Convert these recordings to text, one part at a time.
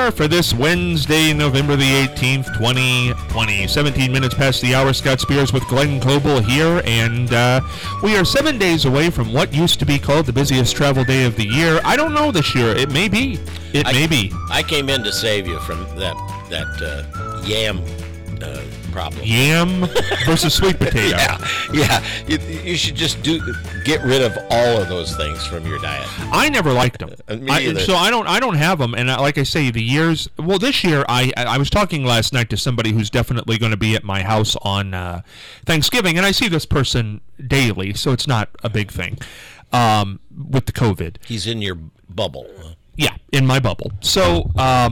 there for this Wednesday, November the 18th, 2020. 17 minutes past the hour. Scott Spears with Glenn Coble here, and we are 7 days away from what used to be called the busiest travel day of the year. I don't know this year. It may be. It may be. I came in to save you from that yam problem. Yam versus sweet potato. Yeah. You should just get rid of all of those things from your diet. I never liked them. Me either. So I don't have them. And like I say, the years. Well, this year I was talking last night to somebody who's definitely going to be at my house on Thanksgiving, and I see this person daily, so it's not a big thing with the COVID. He's in your bubble. Yeah, in my bubble. So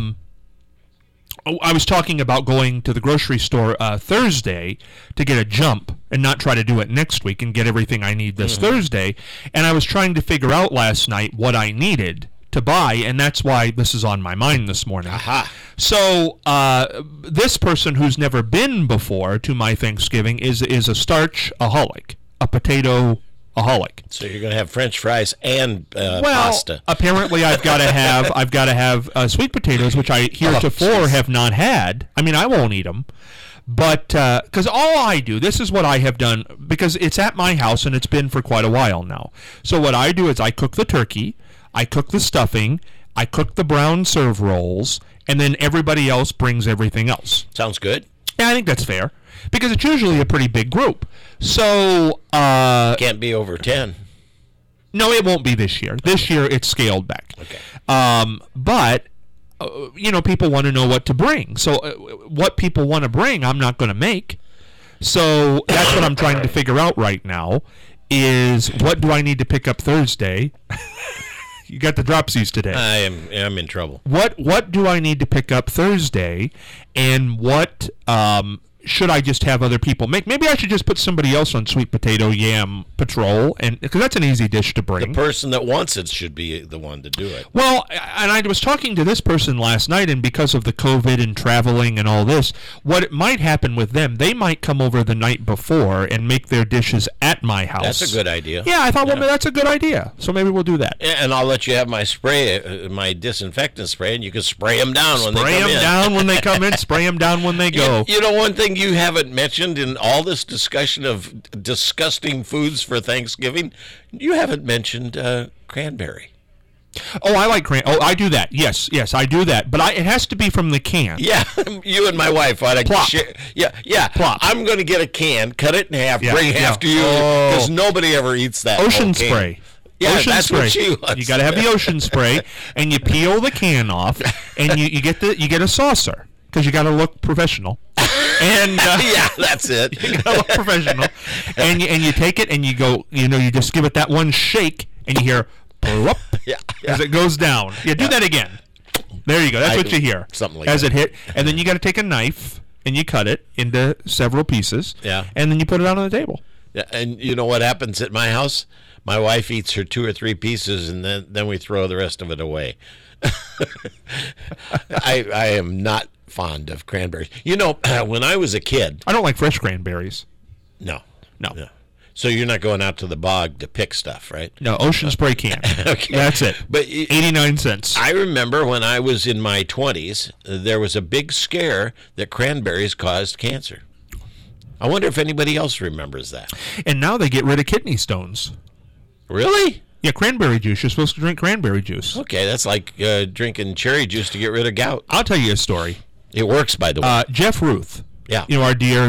I was talking about going to the grocery store Thursday to get a jump and not try to do it next week and get everything I need this Thursday. And I was trying to figure out last night what I needed to buy, and that's why this is on my mind this morning. Aha. So this person who's never been before to my Thanksgiving is a starch-aholic, a potato-aholic. So you're going to have French fries and Well, pasta. apparently I've got to have sweet potatoes, which I heretofore have not had. I mean, I won't eat them, but because all I do, this is what I have done, because it's at my house and it's been for quite a while now. So what I do is I cook the turkey, I cook the stuffing, I cook the brown serve rolls, and then everybody else brings everything else. Sounds good. Yeah, I think that's fair, because it's usually a pretty big group. So Can't be over 10. no, it won't be this year. This year it's scaled back. Okay. But people want to know what to bring. So what people want to bring, I'm not going to make. So that's what I'm trying to figure out right now is what do I need to pick up Thursday? You got the dropsies today. I'm in trouble. What do I need to pick up Thursday, and what should I just have other people make? Maybe I should just put somebody else on sweet potato yam patrol, and because that's an easy dish to bring. The person that wants it should be the one to do it. Well, and I was talking to this person last night, and because of the COVID and traveling and all this, what might happen with them, they might come over the night before and make their dishes at my house. That's a good idea. Yeah, I thought, well, that's a good idea. So maybe we'll do that. And I'll let you have my spray, my disinfectant spray, and you can spray them down when they come in. Spray them down when they come in, spray them down when they go. You know, one thing you haven't mentioned in all this discussion of disgusting foods for Thanksgiving, you haven't mentioned cranberry. Oh, I like cranberry. Oh, I do that. Yes, I do that. But it has to be from the can. Yeah, you and my wife ought to share. Yeah. Plop. I'm going to get a can, cut it in half, Yeah, bring half to you, because nobody ever eats that. Ocean whole can. spray. Yeah, ocean that's spray. what she wants. You got to have the ocean spray, and you peel the can off, and you get a saucer because you got to look professional. And yeah, that's it. You gotta look professional, and you take it and you go. You just give it that one shake, and you hear plop as it goes down. Yeah, do that again. There you go. That's what you hear. Something like as that. it hit, and then you got to take a knife and you cut it into several pieces. Yeah. And then you put it out on the table. Yeah, and you know what happens at my house? My wife eats her 2 or 3 pieces, and then we throw the rest of it away. I am not fond of cranberries. When I was a kid... I don't like fresh cranberries. No. No. So you're not going out to the bog to pick stuff, right? No, ocean spray can. Okay. That's it. But 89 cents. I remember when I was in my 20s, there was a big scare that cranberries caused cancer. I wonder if anybody else remembers that. And now they get rid of kidney stones. Really? Yeah, cranberry juice. You're supposed to drink cranberry juice. Okay, that's like drinking cherry juice to get rid of gout. I'll tell you a story. It works, by the way. Jeff Ruth. Yeah. Our dear.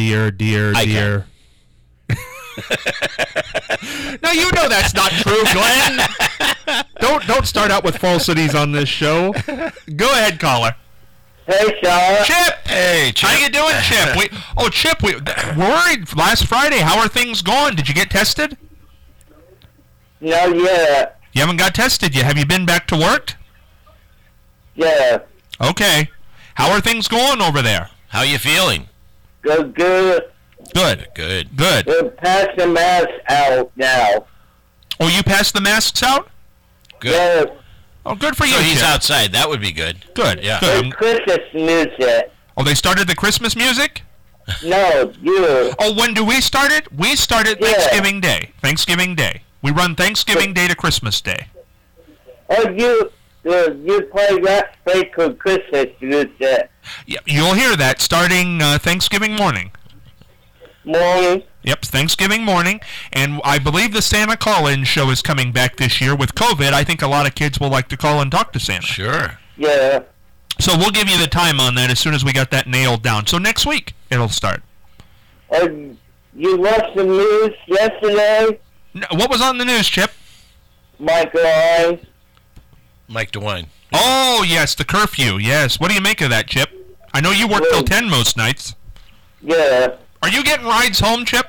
Now you know that's not true, Glenn. Don't start out with falsities on this show. Go ahead, caller. Hey, Sean. Chip. Hey, Chip. How you doing, Chip? Chip, we're worried. Last Friday, how are things going? Did you get tested? No, yeah. You haven't got tested yet. Have you been back to work? Yeah. Okay. How are things going over there? How you feeling? Good. Good. Good. We're passing the mask out now. Oh, you passed the masks out? Good. Yeah. Oh, good for you, So he's Chip. outside. That would be good. Good. Yeah. Good. It's Christmas music. Oh, they started the Christmas music? No, you. Oh, when do we start it? We start it Yeah. Thanksgiving Day. Thanksgiving Day. We run Thanksgiving Day to Christmas Day. Oh, you. So you play that fake for Christmas music. Yeah, you'll hear that starting Thanksgiving morning. Morning. Yep, Thanksgiving morning, and I believe the Santa call-in show is coming back this year. With COVID, I think a lot of kids will like to call and talk to Santa. Sure. Yeah. So we'll give you the time on that as soon as we got that nailed down. So next week, it'll start. You watched the news yesterday? What was on the news, Chip? Michael I. Mike DeWine. Oh, yes, the curfew, yes. What do you make of that, Chip? I know you work till 10 most nights. Yeah. Are you getting rides home, Chip?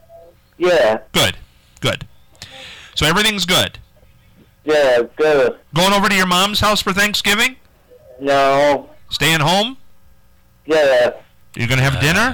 Yeah. Good, good. So everything's good. Yeah, good. Going over to your mom's house for Thanksgiving? No. Staying home? Yeah. You're going to have dinner?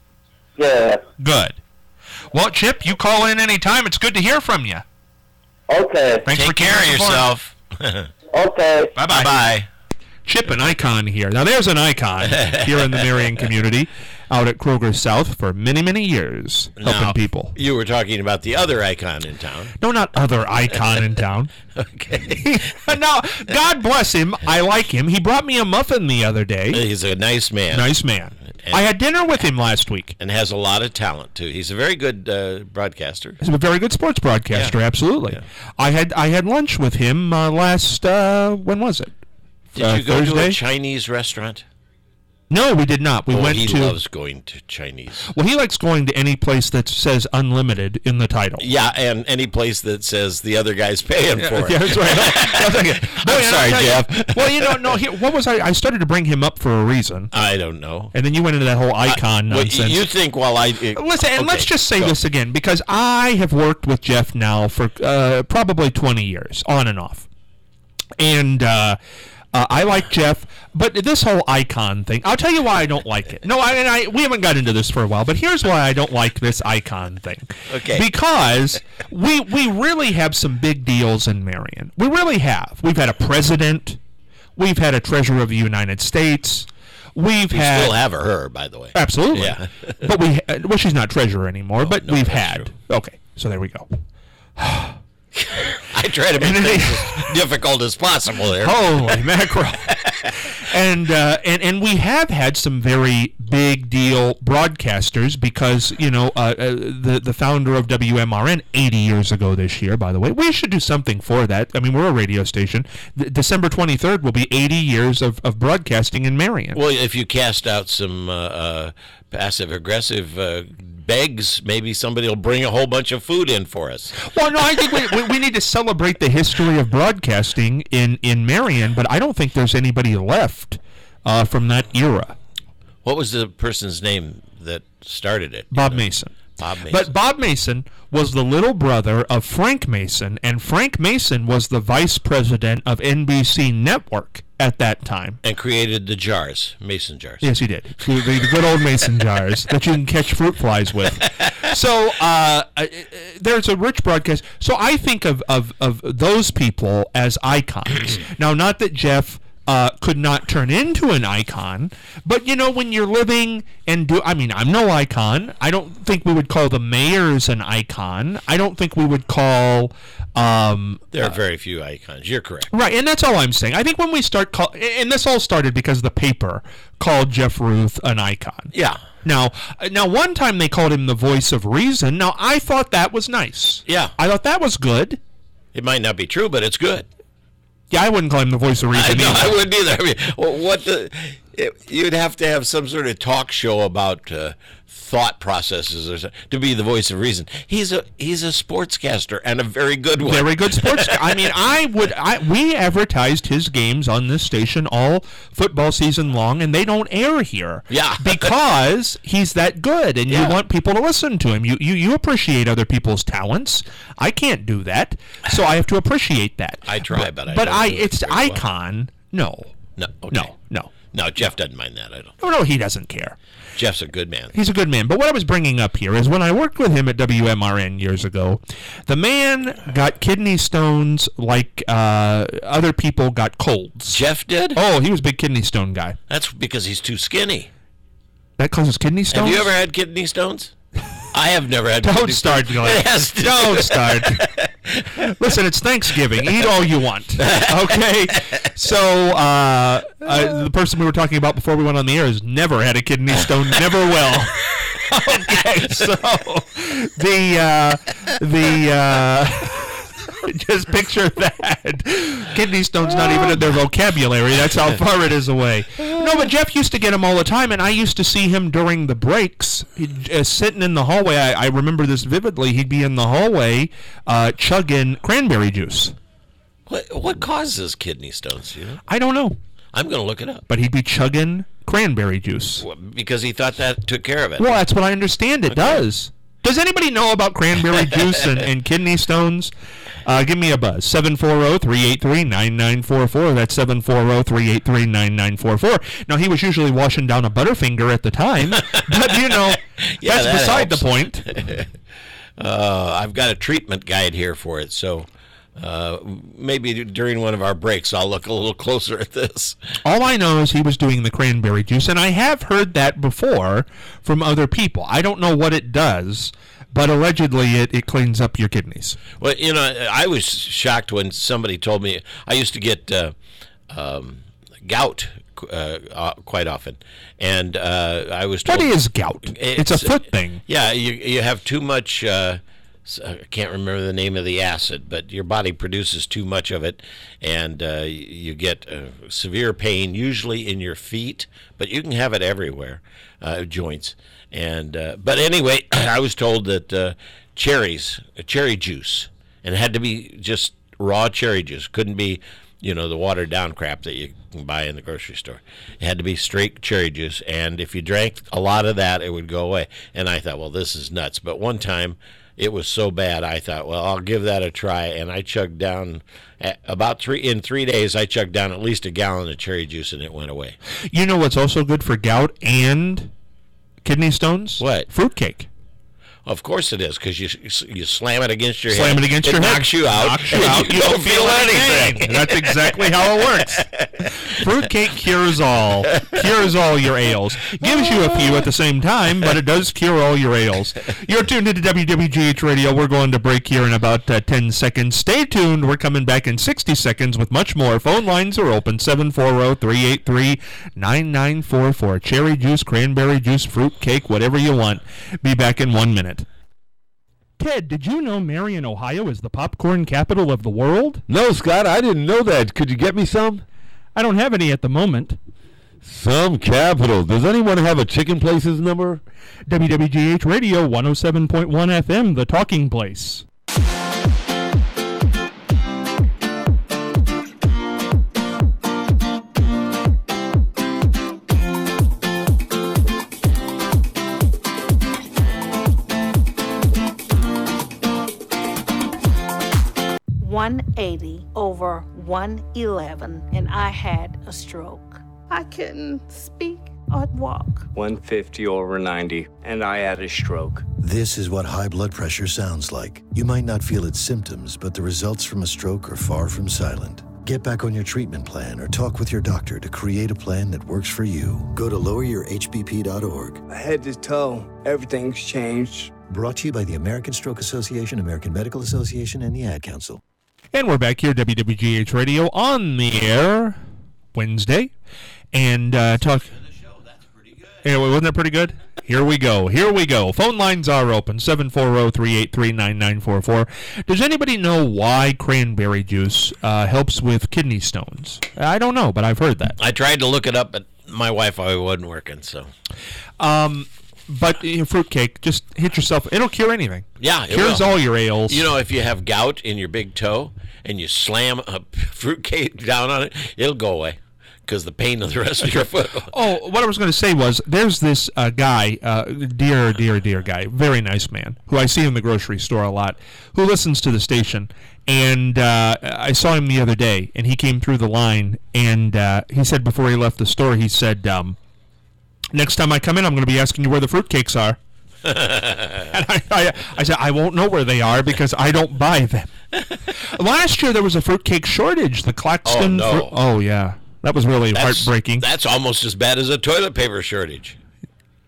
Yeah. Good. Well, Chip, you call in any time. It's good to hear from you. Okay. Thanks for Take care of keeping us informed. yourself. Okay. Bye-bye. Bye. Chip, an icon here. Now, there's an icon here in the Marion community out at Kroger South for many, many years, helping Now, people. You were talking about the other icon in town. No, not other icon in town. Okay. No, God bless him. I like him. He brought me a muffin the other day. He's a nice man. Nice man. I had dinner with him last week. And has a lot of talent, too. He's a very good broadcaster. He's a very good sports broadcaster, Yeah. absolutely. Yeah. I had lunch with him last, when was it? Did you go to Thursday? a Chinese restaurant? No, we did not. We went he to. loves going to Chinese. Well, he likes going to any place that says unlimited in the title. Yeah, and any place that says the other guy's paying for it. Yeah, that's right. I'm sorry, Jeff. Well, no. What was I started to bring him up for a reason, I don't know. and then you went into that whole icon Well, nonsense. you think while I... Listen, and let's Okay, just say go. this again, because I have worked with Jeff now for probably 20 years, on and off. And I like Jeff, but this whole icon thing, I'll tell you why I don't like it. No, we haven't got into this for a while, but here's why I don't like this icon thing. Okay. Because we really have some big deals in Marion. We really have. We've had a president. We've had a treasurer of the United States. We've You had... still have her, by the way. Absolutely. Yeah. But well, she's not treasurer anymore, but no, we've that's had. true. Okay, so there we go. I try to make things as difficult as possible there. Holy mackerel. And we have had some very big deal broadcasters because, the founder of WMRN 80 years ago this year, by the way. We should do something for that. I mean, we're a radio station. December 23rd will be 80 years of broadcasting in Marion. Well, if you cast out some passive-aggressive begs, maybe somebody will bring a whole bunch of food in for us. Well, no, I think we need to celebrate the history of broadcasting in Marion, but I don't think there's anybody left from that era. What was the person's name that started it? Bob Mason. Bob Mason. But Bob Mason was the little brother of Frank Mason, and Frank Mason was the vice president of NBC Network at that time. And created the jars, mason jars. Yes, he did. The good old mason jars that you can catch fruit flies with. So there's a rich broadcast. So I think of those people as icons. Now, not that Jeff could not turn into an icon, but when you're living and I'm no icon. I don't think we would call the mayors an icon. I don't think we would call There are very few icons. You're correct. right, and that's all I'm saying. I think when we start and this all started because the paper called Jeff Ruth an icon. Yeah. Now, one time they called him the voice of reason. Now, I thought that was nice. Yeah. I thought that was good. It might not be true, but it's good. Yeah, I wouldn't call him the voice of reason No, either. I wouldn't either. I mean, you'd have to have some sort of talk show about thought processes or something to be the voice of reason. He's a sportscaster and a very good one. Very good sports. I mean, we advertised his games on this station all football season long, and they don't air here. Yeah. Because he's that good, and you want people to listen to him. You appreciate other people's talents. I can't do that, so I have to appreciate that. I try, but it's very well. icon. No. No, okay. No. No, Jeff doesn't mind that. I don't. No, he doesn't care. Jeff's a good man. He's a good man. But what I was bringing up here is when I worked with him at WMRN years ago, the man got kidney stones like other people got colds. Jeff did? Oh, he was a big kidney stone guy. That's because he's too skinny. That causes kidney stones? Have you ever had kidney stones? I have never had Don't kidney start, stones. Glenn. It has to- Don't start. Listen, it's Thanksgiving. Eat all you want. Okay? So, the person we were talking about before we went on the air has never had a kidney stone, never will. Okay, so just picture that. Kidney stone's not even in their vocabulary. That's how far it is away. No, but Jeff used to get him all the time, and I used to see him during the breaks, sitting in the hallway. I remember this vividly. He'd be in the hallway chugging cranberry juice. What causes kidney stones? You know? I don't know. I'm going to look it up. But he'd be chugging cranberry juice. Because he thought that took care of it. Well, that's what I understand it does. Does anybody know about cranberry juice and kidney stones? Give me a buzz. 740-383-9944. That's 740-383-9944. Now, he was usually washing down a Butterfinger at the time, but, Yeah, that's beside the point. I've got a treatment guide here for it, so maybe during one of our breaks I'll look a little closer at this. All I know is he was doing the cranberry juice, and I have heard that before from other people. I don't know what it does, but allegedly it cleans up your kidneys. Well, I was shocked when somebody told me. I used to get gout quite often, and I was told... What is gout? It's a foot thing. Yeah, you have too much... I can't remember the name of the acid, but your body produces too much of it, and you get severe pain, usually in your feet, but you can have it everywhere, joints. And but anyway, I was told that cherry juice, and it had to be just raw cherry juice. Couldn't be, the watered down crap that you can buy in the grocery store. It had to be straight cherry juice, and if you drank a lot of that, it would go away. And I thought, well, this is nuts. But one time, it was so bad, I thought, well, I'll give that a try. And I chugged down, in 3 days, I chugged down at least a gallon of cherry juice, and it went away. You know what's also good for gout and kidney stones? What? Fruitcake. Of course it is, because you slam it against your head. Slam it against your head. Knocks you out. Knocks you out. You don't feel anything. That's exactly how it works. Fruitcake cures all. Cures all your ails. Gives you a few at the same time, but it does cure all your ails. You're tuned into WWGH Radio. We're going to break here in about 10 seconds. Stay tuned. We're coming back in 60 seconds with much more. Phone lines are open. 740-383-9944. Cherry juice, cranberry juice, fruitcake, whatever you want. Be back in 1 minute. Ted, did you know Marion, Ohio is the popcorn capital of the world? No, Scott, I didn't know that. Could you get me some? I don't have any at the moment. Some capital. Does anyone have a Chicken Places number? WWGH Radio 107.1 FM, the talking place. over 111, and I had a stroke. I couldn't speak or walk. 150 over 90, and I had a stroke. This is what high blood pressure sounds like. You might not feel its symptoms, but the results from a stroke are far from silent. Get back on your treatment plan or talk with your doctor to create a plan that works for you. Go to loweryourhbp.org. Head to toe, everything's changed. Brought to you by the American Stroke Association, American Medical Association, and the Ad Council. And we're back here, WWGH Radio, on the air Wednesday. And talk... Yeah, wasn't that pretty good? Here we go. Phone lines are open, 740-383-9944. Does anybody know why cranberry juice helps with kidney stones? I don't know, but I've heard that. I tried to look it up, but my Wi-Fi wasn't working, so... But fruitcake, just hit yourself. It'll cure anything. Yeah, it cures will. all your ails. You know, if you have gout in your big toe and you slam a fruitcake down on it, it'll go away because the pain of the rest of your foot. Oh, what I was going to say was, there's this guy, dear guy, very nice man, who I see in the grocery store a lot, who listens to the station. And I saw him the other day, and he came through the line, and he said before he left the store, he said, next time I come in, I'm going to be asking you where the fruitcakes are. And I said, I won't know where they are because I don't buy them. Last year, there was a fruitcake shortage. The Claxton. Oh, no. Oh, yeah. That was really heartbreaking. That's almost as bad as a toilet paper shortage.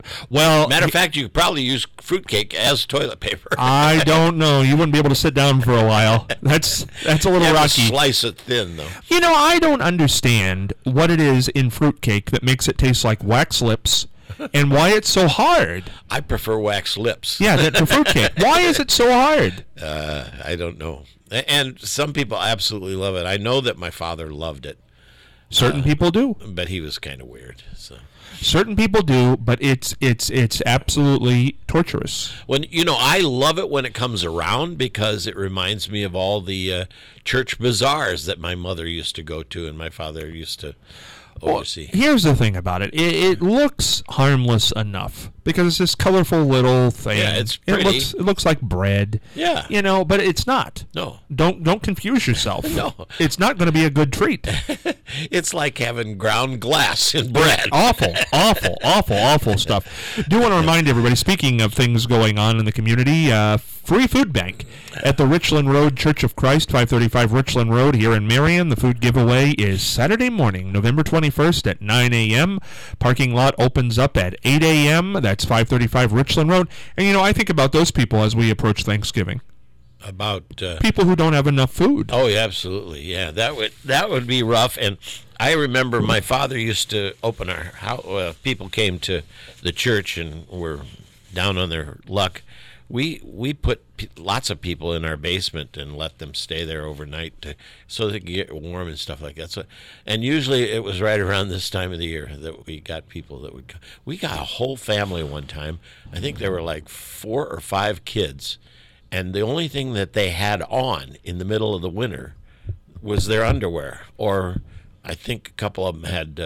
Well, Matter of fact, you could probably use fruitcake as toilet paper. I don't know. You wouldn't be able to sit down for a while. That's a little You have to rocky. slice it thin, though. You know, I don't understand what it is in fruitcake that makes it taste like wax lips and why it's so hard. I prefer wax lips. Yeah, the fruitcake. Why is it so hard? I don't know. And some people absolutely love it. I know that my father loved it, Certain people do. but he was kind of weird. So Certain people do, but it's absolutely torturous. when I love it when it comes around because it reminds me of all the church bazaars that my mother used to go to and my father used to oversee. Here's the thing about it. It looks harmless enough because it's this colorful little thing. Yeah, it's pretty. It looks like bread. Yeah. But it's not. No. Don't confuse yourself. No. It's not going to be a good treat. It's like having ground glass in bread. Awful stuff. Do want to remind everybody, speaking of things going on in the community, free food bank at the Richland Road Church of Christ, 535 Richland Road here in Marion. The food giveaway is Saturday morning, November 21st at 9 a.m. Parking lot opens up at 8 a.m. That's 535 Richland Road. And, I think about those people as we approach Thanksgiving. About People who don't have enough food. Oh, yeah, absolutely. Yeah, that would be rough. And I remember my father used to open our house. People came to the church and were down on their luck. We put lots of people in our basement and let them stay there overnight so they could get warm and stuff like that. So, and usually it was right around this time of the year that we got people that would come. We got a whole family one time. I think there were like 4 or 5 kids. And the only thing that they had on in the middle of the winter was their underwear. Or I think a couple of them had,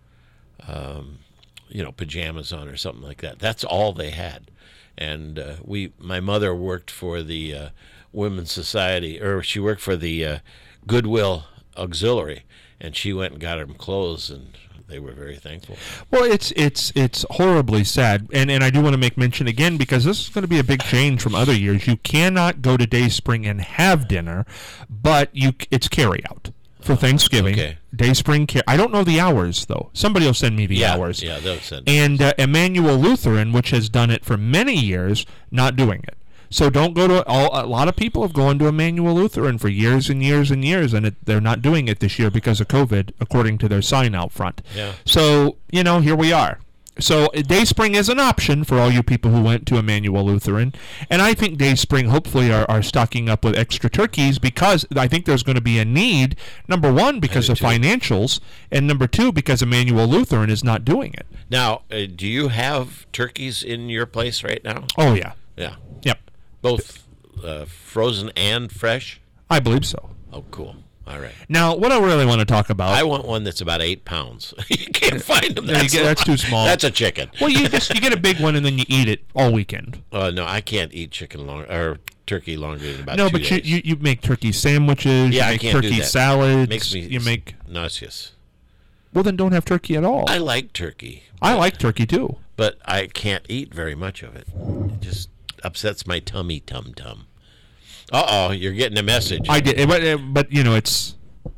pajamas on or something like that. That's all they had. And my mother worked for the Women's Society, or she worked for the Goodwill Auxiliary, and she went and got them clothes, and they were very thankful. Well, it's horribly sad, and I do want to make mention again because this is going to be a big change from other years. You cannot go to Dayspring and have dinner, but it's carry out for Thanksgiving. Okay. Dayspring I don't know the hours though. Somebody will send me the hours. Yeah, they'll send. And Emmanuel Lutheran, which has done it for many years, not doing it. So don't go to a lot of people have gone to Emmanuel Lutheran for years and years and years, and they're not doing it this year because of COVID, according to their sign out front. Yeah. So, here we are. So Dayspring is an option for all you people who went to Emmanuel Lutheran. And I think Dayspring hopefully are stocking up with extra turkeys because I think there's going to be a need, number one, because of financials, and number two, because Emmanuel Lutheran is not doing it. Now, do you have turkeys in your place right now? Oh, yeah. Yeah. Yep. Both frozen and fresh? I believe so. Oh, cool. All right. Now, what I really want to talk about... I want one that's about 8 pounds. You can't find them. That's too small. That's a chicken. Well, you get a big one and then you eat it all weekend. No, I can't eat turkey longer than about 2 days. No, but you make turkey sandwiches. Yeah, you I make can't turkey do that. salads. Makes me you make nauseous. Well, then don't have turkey at all. I like turkey. I like turkey too, but I can't eat very much of it. It just upsets my tummy tum-tum. Uh-oh, you're getting a message. I did, but it's...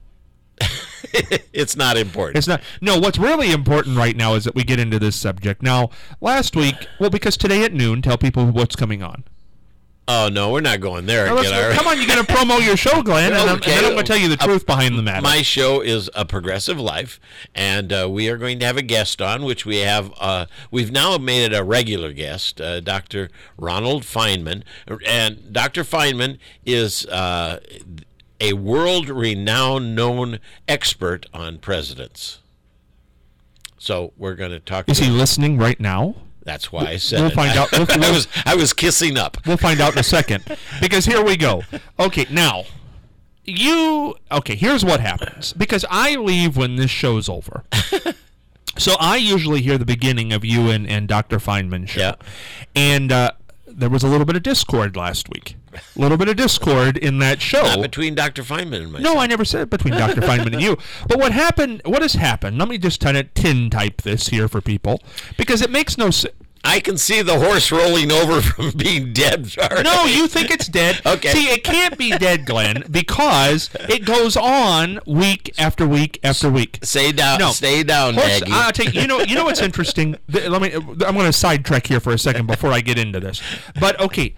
It's not important. It's not. No, what's really important right now is that we get into this subject. Now, last week, because today at noon, tell people what's coming on. Oh, no, we're not going there. Come on, you're going to promo your show, Glenn, and then I'm going to tell you the truth behind the matter. My show is A Progressive Life, and we are going to have a guest on, which we have. We've now made it a regular guest, Dr. Ronald Feynman. And Dr. Feynman is a world-renowned known expert on presidents. So we're going to talk. Is he listening right now? That's why I said we'll find out. I was kissing up. We'll find out in a second. Because here we go. Okay, now, here's what happens. Because I leave when this show's over. So I usually hear the beginning of you and Dr. Feynman's show. Yeah. And there was a little bit of discord last week. A little bit of discord in that show. Not between Dr. Feynman and myself. No, I never said between Dr. Feynman and you. But what has happened, let me just kind of tin type this here for people, because it makes no sense. I can see the horse rolling over from being dead. No, you think it's dead. Okay. See, it can't be dead, Glenn, because it goes on week after week after week. Stay down, Horse, Maggie. I'll take, you know what's interesting? I'm going to sidetrack here for a second before I get into this. But, okay,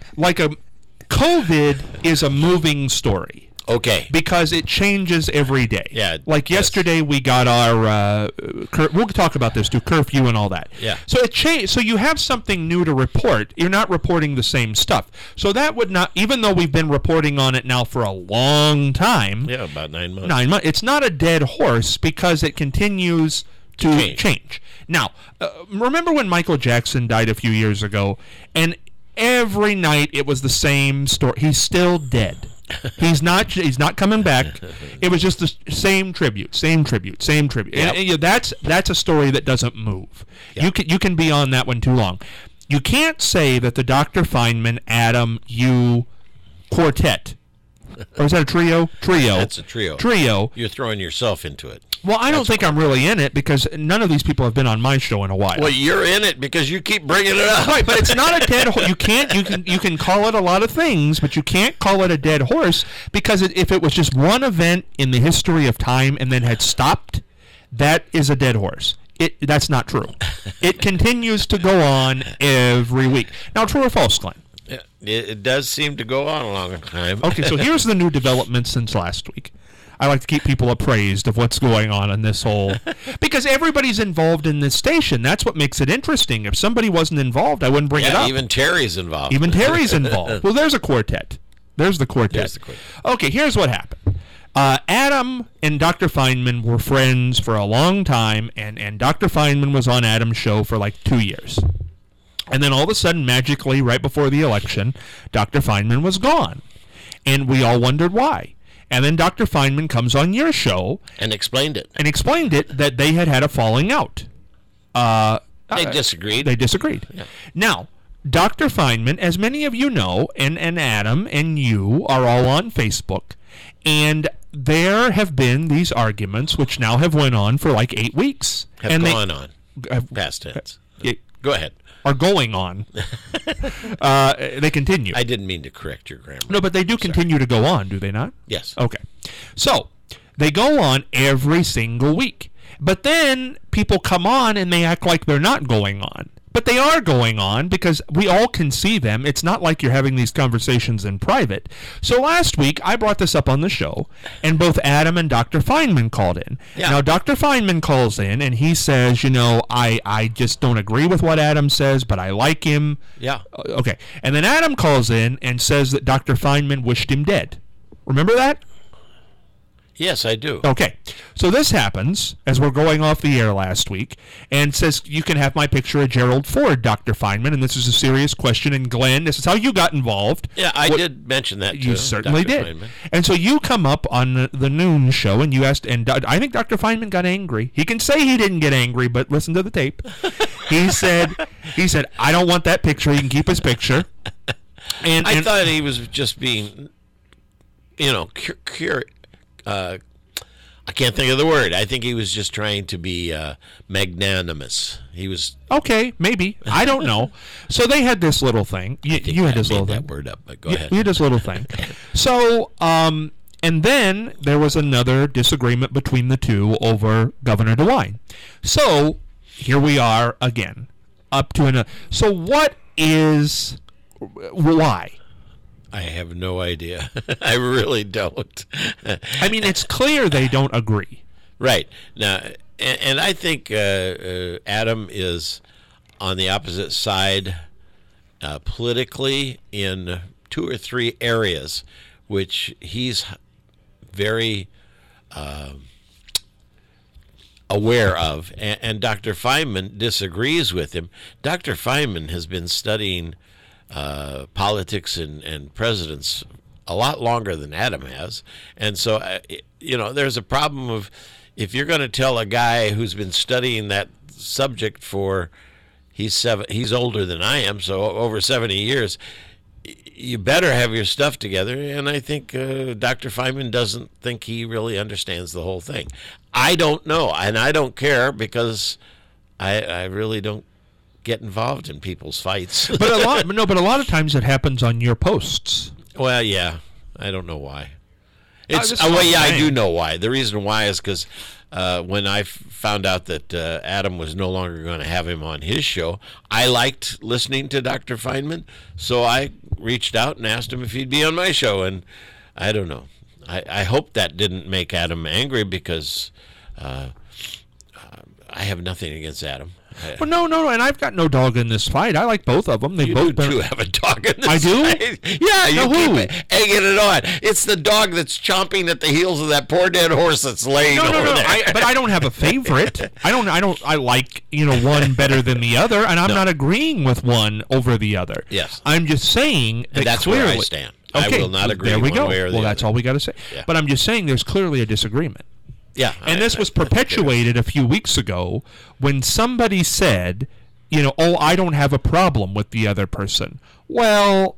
COVID is a moving story. Okay. Because it changes every day. Yeah. Like yesterday, we got our. We'll talk about this too, curfew and all that. Yeah. So it changed. So you have something new to report. You're not reporting the same stuff. So that would not, even though we've been reporting on it now for a long time. Yeah, about 9 months. 9 months. It's not a dead horse because it continues to change. Now, remember when Michael Jackson died a few years ago, and every night it was the same story. He's still dead. He's not coming back. It was just the same tribute. Yep. And that's a story that doesn't move. Yep. You can be on that one too long. You can't say that the Dr. Feynman, Adam, you quartet, or is that a trio? That's a trio. Trio. You're throwing yourself into it. Well, I don't think I'm really in it because none of these people have been on my show in a while. Well, you're in it because you keep bringing it up. Right, but it's not a dead horse. You can call it a lot of things, but you can't call it a dead horse because if it was just one event in the history of time and then had stopped, that is a dead horse. That's not true. It continues to go on every week. Now, true or false, Glenn? It does seem to go on a long time. Okay, so here's the new development since last week. I like to keep people appraised of what's going on in this whole... Because everybody's involved in this station. That's what makes it interesting. If somebody wasn't involved, I wouldn't bring it up. Even Terry's involved. Well, there's a quartet. There's the quartet. Okay, here's what happened. Adam and Dr. Feynman were friends for a long time, and Dr. Feynman was on Adam's show for like 2 years. And then all of a sudden, magically, right before the election, Dr. Feynman was gone. And we all wondered why. And then Dr. Feynman comes on your show. And explained it. That they had a falling out. They disagreed. Yeah. Now, Dr. Feynman, as many of you know, and Adam and you are all on Facebook, and there have been these arguments which now have went on for like 8 weeks. Past tense. Go ahead. Are going on. They continue. I didn't mean to correct your grammar. No, but they do continue to go on, do they not? Yes. Okay. So, they go on every single week. But then people come on and they act like they're not going on. But they are going on because we all can see them. It's not like you're having these conversations in private. So last week, I brought this up on the show, and both Adam and Dr. Feynman called in. Yeah. Now, Dr. Feynman calls in, and he says, I just don't agree with what Adam says, but I like him. Yeah. Okay. And then Adam calls in and says that Dr. Feynman wished him dead. Remember that? Yes, I do. Okay. So this happens as we're going off the air last week and says, you can have my picture of Gerald Ford, Dr. Feynman, and this is a serious question. And Glenn, this is how you got involved. Yeah, I did mention that You certainly Dr. did. Feynman. And so you come up on the noon show and you asked, and I think Dr. Feynman got angry. He can say he didn't get angry, but listen to the tape. He said, I don't want that picture. He can keep his picture. And I thought he was just being, I can't think of the word. I think he was just trying to be magnanimous. He was okay, maybe. I don't know. So they had this little thing. You had this little thing. That word up, but go ahead. You had this little thing. So, and then there was another disagreement between the two over Governor DeWine. So here we are again, up to another. So why? I have no idea. I really don't. I mean, it's clear they don't agree. Right. Now, and I think Adam is on the opposite side politically in 2 or 3 areas, which he's very aware of. And Dr. Feynman disagrees with him. Dr. Feynman has been studying politics and presidents a lot longer than Adam has, and so there's a problem of if you're going to tell a guy who's been studying that subject for he's older than I am, so over 70 years, you better have your stuff together. And I think Dr. Feynman doesn't think he really understands the whole thing. I don't know, and I don't care because I really don't get involved in people's fights. But a lot of times it happens on your posts. Well, yeah, I don't know why. this is I what I'm do saying. know why. The reason why is because when I found out that Adam was no longer going to have him on his show, I liked listening to Dr. Feynman, so I reached out and asked him if he'd be on my show, and I don't know. I hope that didn't make Adam angry because I have nothing against Adam. Well, no, and I've got no dog in this fight. I like both of them. They've You both do been. too have a dog in this I do? fight. Yeah, you No, who? keep egging it on. It's the dog that's chomping at the heels of that poor dead horse that's laying No, over there. but I don't have a favorite. I like one better than the other, and I'm not agreeing with one over the other. Yes. I'm just saying that And that's clearly, where I stand. I Okay, will not agree There we one go. way or the Well, that's other. all we got to say. Yeah. But I'm just saying there's clearly a disagreement. Yeah, And this was perpetuated a few weeks ago when somebody said, oh, I don't have a problem with the other person. Well,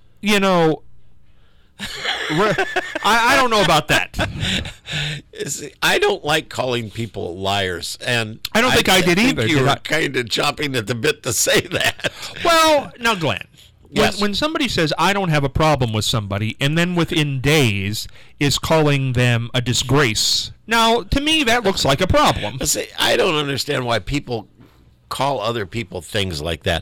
I don't know about that. I don't like calling people liars, and I don't think I did think either, You did were I? kind of chomping at the bit to say that. Well, now, Glenn, Yes. when somebody says, I don't have a problem with somebody, and then within days is calling them a disgrace, now, to me, that looks like a problem. See, I don't understand why people call other people things like that.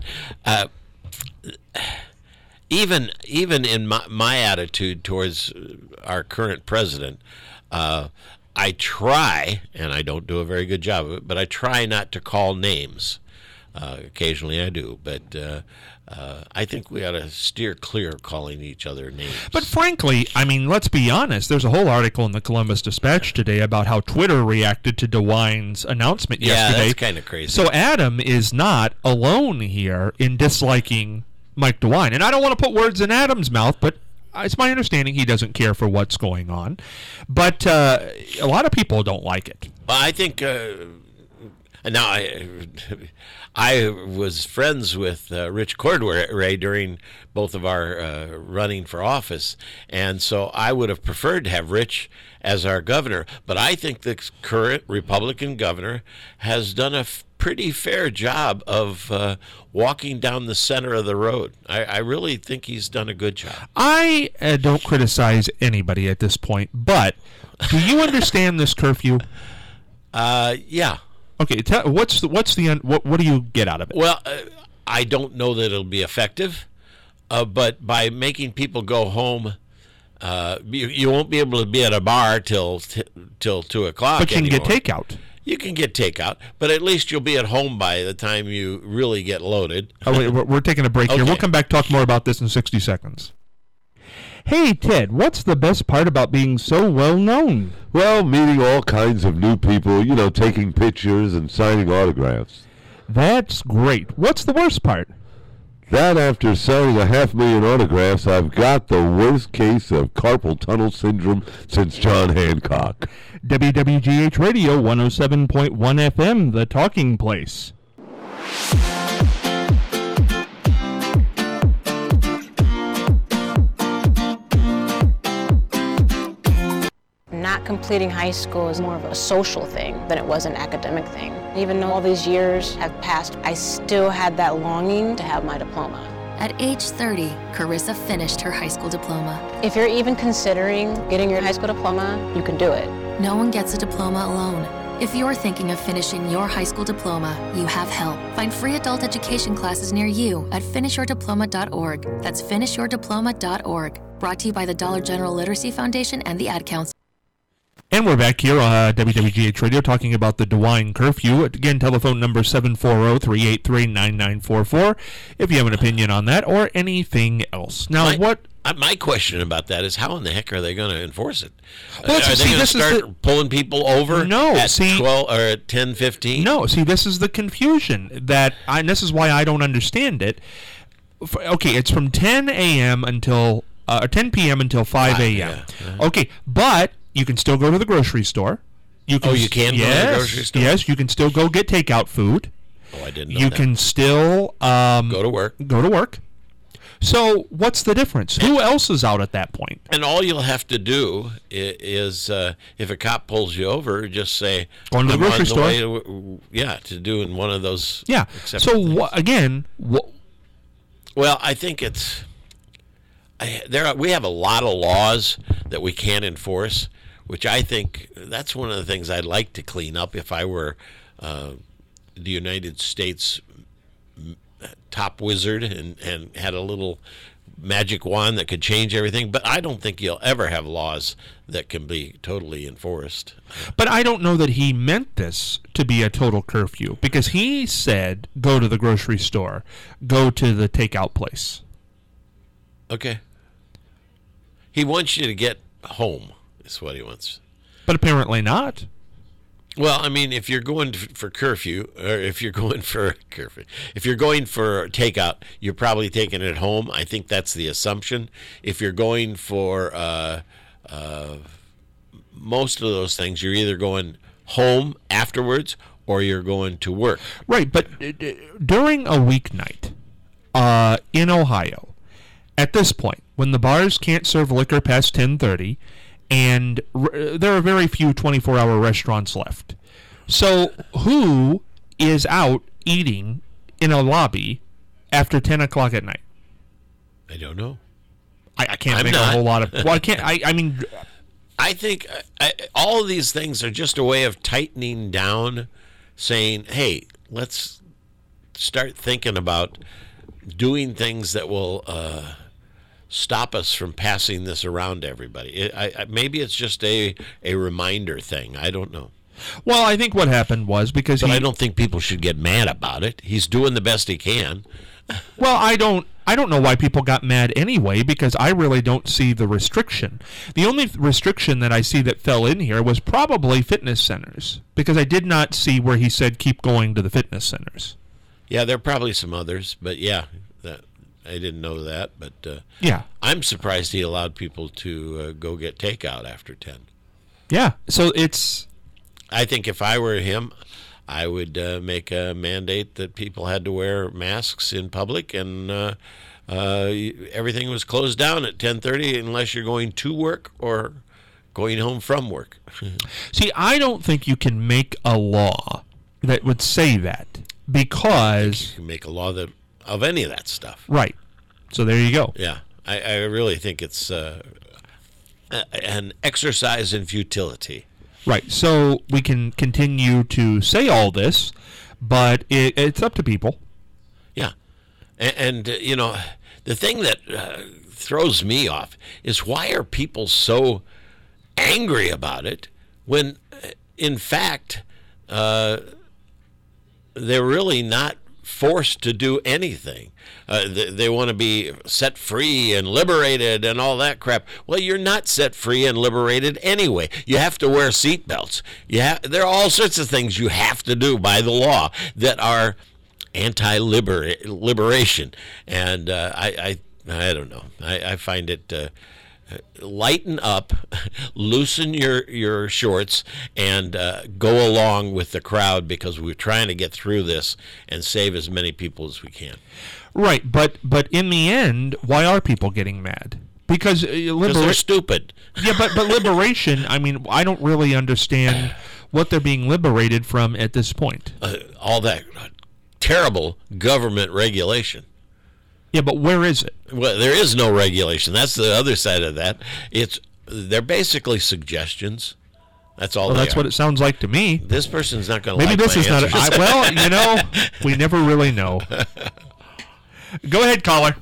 Even in my attitude towards our current president, I try, and I don't do a very good job of it, but I try not to call names. Occasionally I do, but I think we ought to steer clear of calling each other names. But frankly, let's be honest. There's a whole article in the Columbus Dispatch today about how Twitter reacted to DeWine's announcement yesterday. that's kind of crazy. So Adam is not alone here in disliking Mike DeWine. And I don't want to put words in Adam's mouth, but it's my understanding he doesn't care for what's going on. But a lot of people don't like it. Well, I think now I was friends with Rich Cordray during both of our running for office, and so I would have preferred to have Rich as our governor. But I think the current Republican governor has done a pretty fair job of walking down the center of the road. I really think he's done a good job. I don't criticize anybody at this point, but do you understand this curfew? Yeah. Okay, what do you get out of it? Well, I don't know that it'll be effective, but by making people go home, you won't be able to be at a bar till 2 o'clock. But you can anymore. get takeout. You can get takeout, but at least you'll be at home by the time you really get loaded. Oh, wait, we're taking a break here. Okay. We'll come back, talk more about this in 60 seconds. Hey, Ted, what's the best part about being so well known? Well, meeting all kinds of new people, taking pictures and signing autographs. That's great. What's the worst part? That after signing 500,000 autographs, I've got the worst case of carpal tunnel syndrome since John Hancock. WWGH Radio 107.1 FM, The Talking Place. Not completing high school is more of a social thing than it was an academic thing. Even though all these years have passed, I still had that longing to have my diploma. At age 30, Carissa finished her high school diploma. If you're even considering getting your high school diploma, you can do it. No one gets a diploma alone. If you're thinking of finishing your high school diploma, you have help. Find free adult education classes near you at finishyourdiploma.org. That's finishyourdiploma.org. Brought to you by the Dollar General Literacy Foundation and the Ad Council. And we're back here on WWGH Radio talking about the DeWine curfew. Again, telephone number 740-383-9944 if you have an opinion on that or anything else. Now, My question about that is how in the heck are they going to enforce it? Well, are they going to start pulling people over at 12 or at 10:15? No, see, this is the confusion and this is why I don't understand it. Okay, it's from 10 a.m. until 10 p.m. until 5 a.m. Okay, but you can still go to the grocery store. You can go to the grocery store? Yes, you can still go get takeout food. Oh, I didn't know You that. can still go to work. Go to work. So what's the difference? Who else is out at that point? And all you'll have to do is if a cop pulls you over, just say, Going to the grocery store. To do in one of those. Yeah. So well, I think it's we have a lot of laws that we can't enforce, which I think that's one of the things I'd like to clean up if I were the United States top wizard and had a little magic wand that could change everything. But I don't think you'll ever have laws that can be totally enforced. But I don't know that he meant this to be a total curfew, because he said go to the grocery store, go to the takeout place. Okay. He wants you to get home, is what he wants. But apparently not. Well, I mean, if you're going for curfew, or if you're going for takeout, you're probably taking it home. I think that's the assumption. If you're going for most of those things, you're either going home afterwards or you're going to work. Right, but during a weeknight in Ohio, at this point, when the bars can't serve liquor past 10:30, and there are very few 24-hour restaurants left. So who is out eating in a lobby after 10 o'clock at night? I don't know. I can't think of a whole lot of... Well, I can't... I mean... I think all of these things are just a way of tightening down, saying, hey, let's start thinking about doing things that will... stop us from passing this around to everybody. Maybe it's just a reminder thing. I don't know. Well, I think what happened was because I don't think people should get mad about it. He's doing the best he can. Well, I don't know why people got mad anyway, because I really don't see the restriction. The only restriction that I see that fell in here was probably fitness centers, because I did not see where he said keep going to the fitness centers. Yeah, there are probably some others, but yeah, I didn't know that, but yeah, I'm surprised he allowed people to go get takeout after 10. Yeah, so it's... I think if I were him, I would make a mandate that people had to wear masks in public, and everything was closed down at 10:30 unless you're going to work or going home from work. See, I don't think you can make a law that would say that, because... You can make a law of any of that stuff. Right. So there you go. Yeah. I really think it's an exercise in futility. Right. So we can continue to say all this, but it's up to people. Yeah. And the thing that throws me off is, why are people so angry about it when, in fact, they're really not forced to do anything. They want to be set free and liberated and all that crap. Well, you're not set free and liberated anyway. You have to wear seatbelts. There are all sorts of things you have to do by the law that are anti-liberation. And I don't know. I find it... lighten up, loosen your shorts, and go along with the crowd, because we're trying to get through this and save as many people as we can. Right, but in the end, why are people getting mad? Because they're stupid. Yeah, but liberation, I mean, I don't really understand what they're being liberated from at this point. All that terrible government regulation. Yeah, but where is it? Well, there is no regulation. That's the other side of that. They're basically suggestions. That's all. Well, that's what it sounds like to me. This person's not going to. Maybe this is not. Well, we never really know. Go ahead, caller.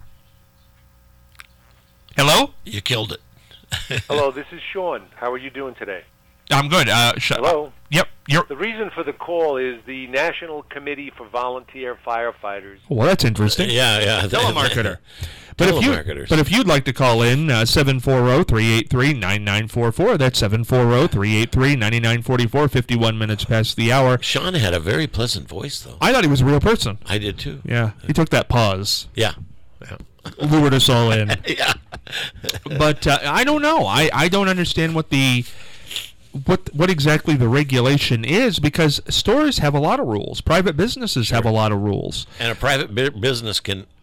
Hello. You killed it. Hello, this is Sean. How are you doing today? I'm good. Hello. Yep. The reason for the call is the National Committee for Volunteer Firefighters. Well, that's interesting. Yeah. Telemarketer. But if you'd like to call in, 740-383-9944. That's 740-383-9944. 51 minutes past the hour. Sean had a very pleasant voice, though. I thought he was a real person. I did too. Yeah. He took that pause. Yeah. Lured us all in. Yeah. But I don't know. I don't understand what exactly the regulation is, because stores have a lot of rules. Private businesses have a lot of rules. And a private business can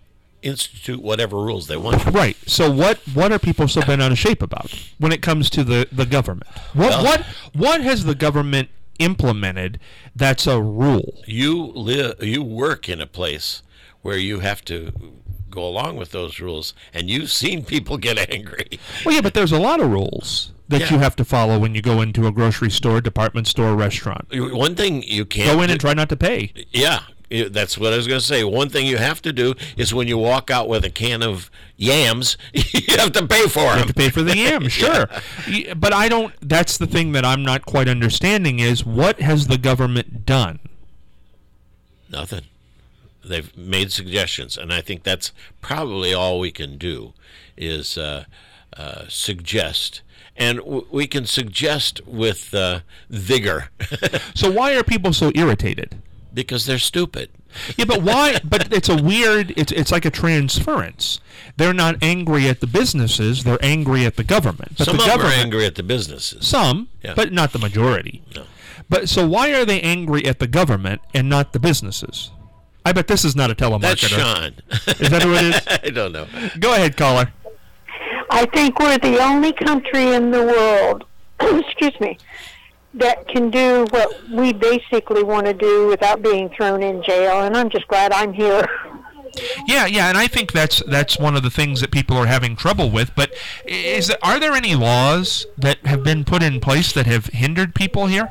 institute whatever rules they want. Right. So what are people so bent out of shape about when it comes to the government? What has the government implemented that's a rule? You work in a place where you have to go along with those rules, and you've seen people get angry. Well, yeah, but there's a lot of rules that you have to follow when you go into a grocery store, department store, restaurant. One thing you can't go in and try not to pay. Yeah, that's what I was going to say. One thing you have to do is when you walk out with a can of yams, you have to pay for them. You have to pay for the yams, sure. Yeah. But I don't. That's the thing that I'm not quite understanding is what has the government done? Nothing. They've made suggestions, and I think that's probably all we can do is suggest. And we can suggest with vigor. So why are people so irritated? Because they're stupid. Yeah, but why? But it's a weird. It's like a transference. They're not angry at the businesses. They're angry at the government. But some the of them government, are angry at the businesses. Some, yeah. But not the majority. No. But so why are they angry at the government and not the businesses? I bet this is not a telemarketer. That's Sean. Is that who it is? I don't know. Go ahead, caller. I think we're the only country in the world, excuse me, that can do what we basically want to do without being thrown in jail, and I'm just glad I'm here. Yeah, and I think that's one of the things that people are having trouble with. But are there any laws that have been put in place that have hindered people here?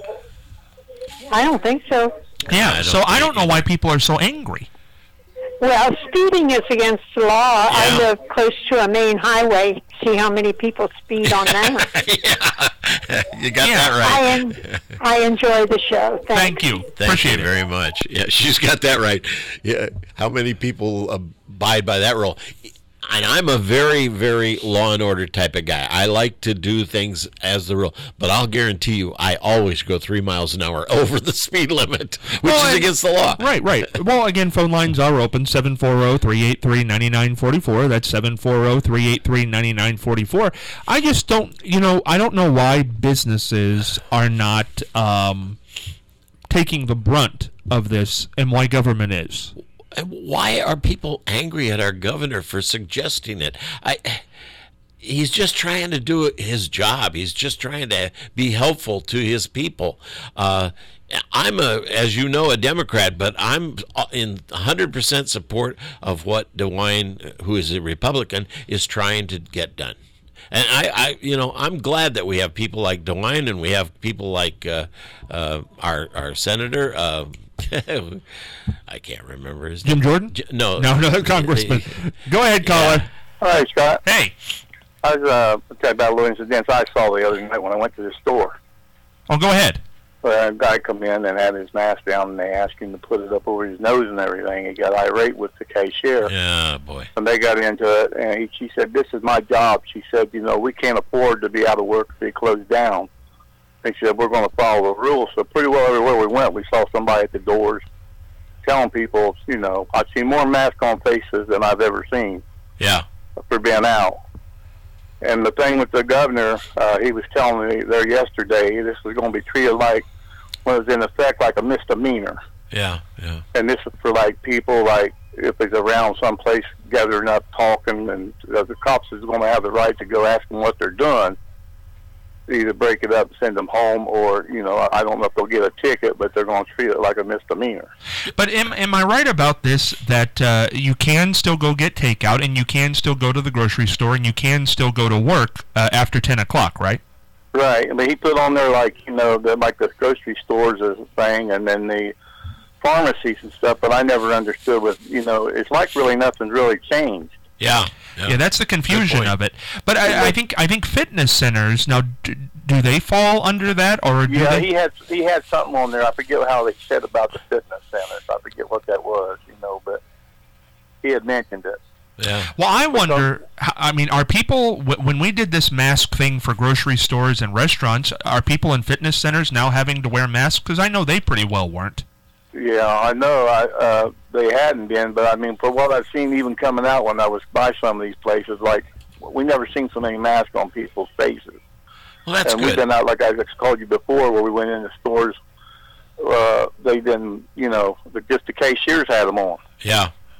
I don't think so. Yeah, I don't know why people are so angry. Well, speeding is against the law. Yeah. I live close to a main highway. See how many people speed on that. Yeah, you got that right. I enjoy the show. Thank you. Thank you very much. Yeah, she's got that right. Yeah, how many people abide by that rule? And I'm a very, very law and order type of guy. I like to do things as the rule, but I'll guarantee you, I always go 3 miles an hour over the speed limit, which is against the law. Right. Well, again, phone lines are open, 740-383-9944. That's 740-383-9944. I just don't, I don't know why businesses are not taking the brunt of this and why government is. Why are people angry at our governor for suggesting it? He's just trying to do his job. He's just trying to be helpful to his people. I'm as you know, a Democrat, but I'm in 100% support of what DeWine, who is a Republican, is trying to get done. And I'm glad that we have people like DeWine and we have people like our senator. I can't remember his name. Jim Jordan? No, Congressman. Go ahead, caller. Hi, Scott. Hey. I was talking about a little incident I saw the other night when I went to the store. Oh, go ahead. A guy come in and had his mask down, and they asked him to put it up over his nose and everything. He got irate with the cashier. Yeah, boy. And they got into it, and she said, "This is my job." She said, we can't afford to be out of work if they close down. And she said, we're going to follow the rules. So pretty well everywhere we went, we saw somebody at the doors telling people, I've seen more masks on faces than I've ever seen. Yeah. For being out. And the thing with the governor, he was telling me there yesterday, this was going to be treated like, when it was in effect, like a misdemeanor. Yeah. And this is for, people, if it's around someplace gathering up, talking, and the cops is going to have the right to go ask them what they're doing. Either break it up and send them home, or I don't know if they'll get a ticket, but they're going to treat it like a misdemeanor. But am I right about this, that you can still go get takeout, and you can still go to the grocery store, and you can still go to work after 10 o'clock, right? Right. I mean, he put on there the grocery stores as a thing, and then the pharmacies and stuff. But I never understood it's like really nothing's really changed. Yeah. Yeah, that's the confusion of it. But I think fitness centers now, do they fall under that, or do they? He had something on there. I forget how they said about the fitness centers. I forget what that was, but he had mentioned it. Yeah. Well, I wonder. Are people, when we did this mask thing for grocery stores and restaurants, are people in fitness centers now having to wear masks? Because I know they pretty well weren't. Yeah, I know. They hadn't been, but for what I've seen, even coming out when I was by some of these places, we never seen so many masks on people's faces. Well, that's and good. We've been out, like I told you before, where we went into stores. They didn't, just the cashiers had them on. Yeah.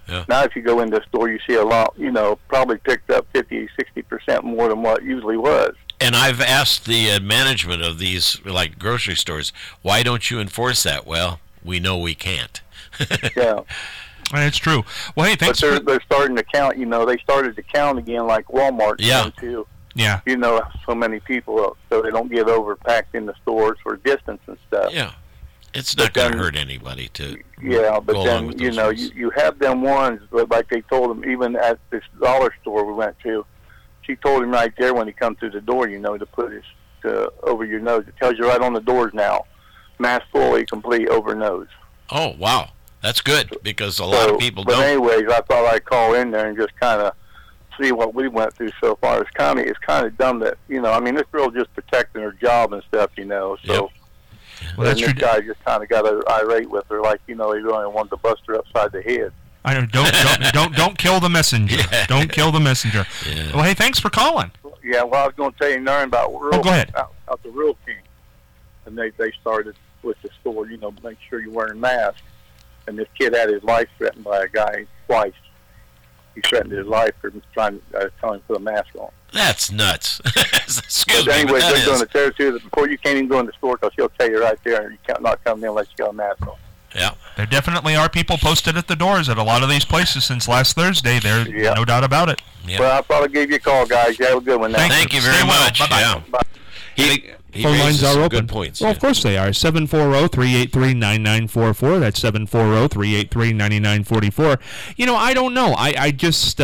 Yeah. Now, if you go into a store, you see a lot, probably picked up 50, 60% more than what it usually was. And I've asked the management of these, like grocery stores, why don't you enforce that? Well, we know we can't. Yeah. It's true. Well, hey, thanks. But they're starting to count. They started to count again, like Walmart. Yeah. Too. Yeah. So many people, so they don't get overpacked in the stores for distance and stuff. Yeah. It's not going to hurt anybody to. Yeah, but then you have them ones, but like they told him, even at this dollar store we went to, she told him right there when he come through the door, to put his over your nose. It tells you right on the doors now, mask fully complete over nose. Oh wow, that's good because a lot of people don't. But anyways, I thought I'd call in there and just kind of see what we went through so far. It's kind of dumb that this girl just protecting her job and stuff, So. Yep. Well, that's this guy just kind of got irate with her, like he really wanted to bust her upside the head. I know. Don't kill the messenger. Yeah. Don't kill the messenger. Yeah. Well, hey, thanks for calling. Yeah, well, I was going to tell you, Nern, about go ahead. Out the Rural King, and they started with the store, make sure you're wearing masks. And this kid had his life threatened by a guy twice. He threatened his life for trying to tell him to put a mask on. That's nuts. Excuse me. Anyway, they're doing the territory before you can't even go in the store because she'll tell you right there, you can't not come in unless you got a mask on. Yeah. There definitely are people posted at the doors at a lot of these places since last Thursday. There's no doubt about it. Yep. Well, I probably gave you a call, guys. You have a good one now. Thank you very much. Bye-bye. Yeah. Bye. He phone lines are open. Good points. Well, of course they are. 740-383-9944. That's 740-383-9944. I don't know. I just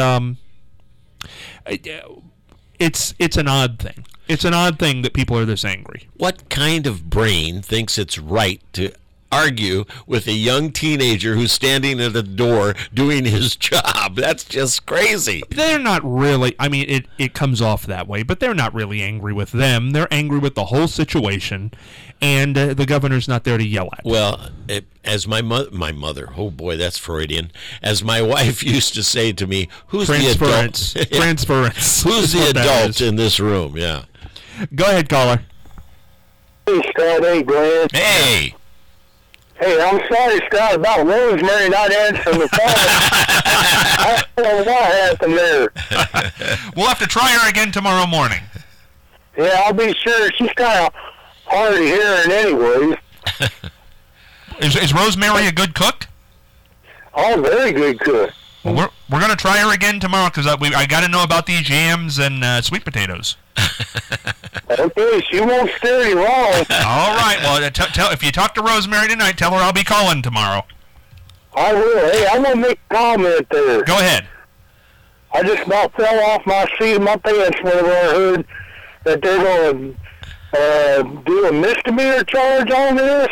it's an odd thing. It's an odd thing that people are this angry. What kind of brain thinks it's right to argue with a young teenager who's standing at the door doing his job? That's just crazy. They're not really, it comes off that way, but they're not really angry with them. They're angry with the whole situation, and the governor's not there to yell at. Well, as my mother, oh boy, that's Freudian, as my wife used to say to me, who's the adult? Transference. Who's the adult in this room? Yeah. Go ahead, caller. Hey, Scott. Hey, Glenn. Hey. Hey, I'm sorry, Scott, about Rosemary not answering the phone. I don't know what happened there. We'll have to try her again tomorrow morning. Yeah, I'll be sure. She's kind of hard of hearing anyways. Is Rosemary a good cook? Oh, very good cook. Well, we're going to try her again tomorrow because I got to know about these yams and sweet potatoes. Okay, she won't steer you wrong. All right. Well, if you talk to Rosemary tonight, tell her I'll be calling tomorrow. I will. Hey, I'm going to make a comment there. Go ahead. I just about fell off my seat of my pants whenever I heard that they're going to do a misdemeanor charge on this.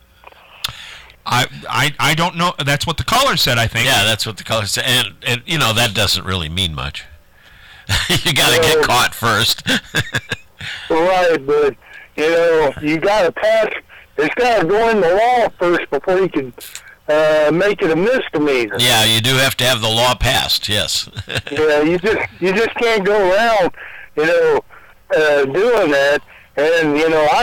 I don't know. That's what the caller said, I think. Yeah, that's what the caller said. And that doesn't really mean much. You got to get caught first. Right, but, you got to pass. It's got to go in the law first before you can make it a misdemeanor. Yeah, you do have to have the law passed, yes. Yeah, you just can't go around, doing that. And,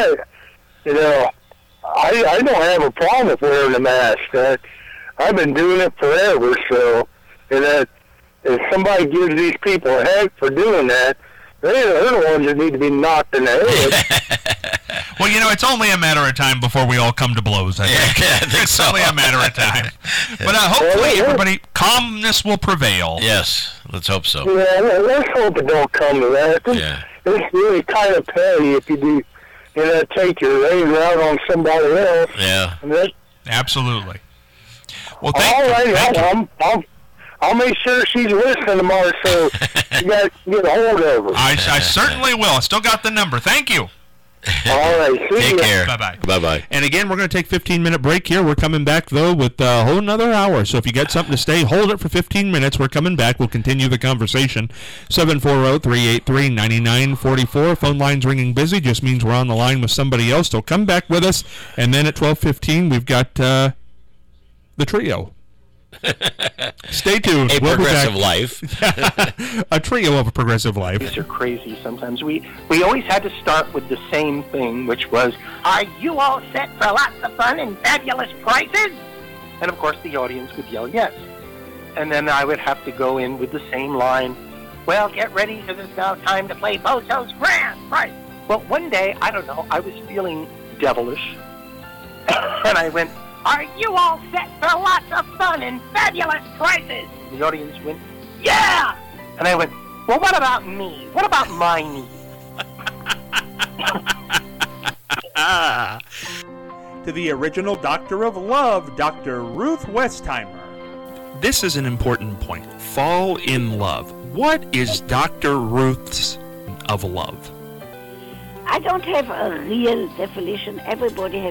I don't have a problem with wearing a mask. I've been doing it forever, so if somebody gives these people a heck for doing that, they're the ones that need to be knocked in the head. Well, it's only a matter of time before we all come to blows, I think. Yeah, I think it's only a matter of time. But hopefully calmness will prevail. Yes, let's hope so. Yeah, let's hope it don't come to that. It's really kind of petty if you do, take your anger out on somebody else. Yeah. Absolutely. Well, thank you. I'll make sure she's listening tomorrow, so you got to get a hold of her. I certainly will. I still got the number. Thank you. All right. Take care. Bye-bye. Bye-bye. And again, we're going to take a 15-minute break here. We're coming back, though, with a whole another hour. So if you got something to say, hold it for 15 minutes. We're coming back. We'll continue the conversation. 740-383-9944. Phone line's ringing busy. Just means we're on the line with somebody else. So come back with us. And then at 12:15, we've got the trio. Stay tuned. We'll progressive life. A trio of a progressive life. These are crazy sometimes. We always had to start with the same thing, which was, are you all set for lots of fun and fabulous prices? And of course the audience would yell yes. And then I would have to go in with the same line. Well, get ready, because it's now time to play Bozo's Grand Prize. Well, one day, I don't know, I was feeling devilish. And I went, are you all set for lots of fun and fabulous prizes? And the audience went, yeah! And I went, well, what about me? What about my knee? To the original Doctor of Love, Dr. Ruth Westheimer. This is an important point. Fall in love. What is Dr. Ruth's of love? I don't have a real definition. Everybody has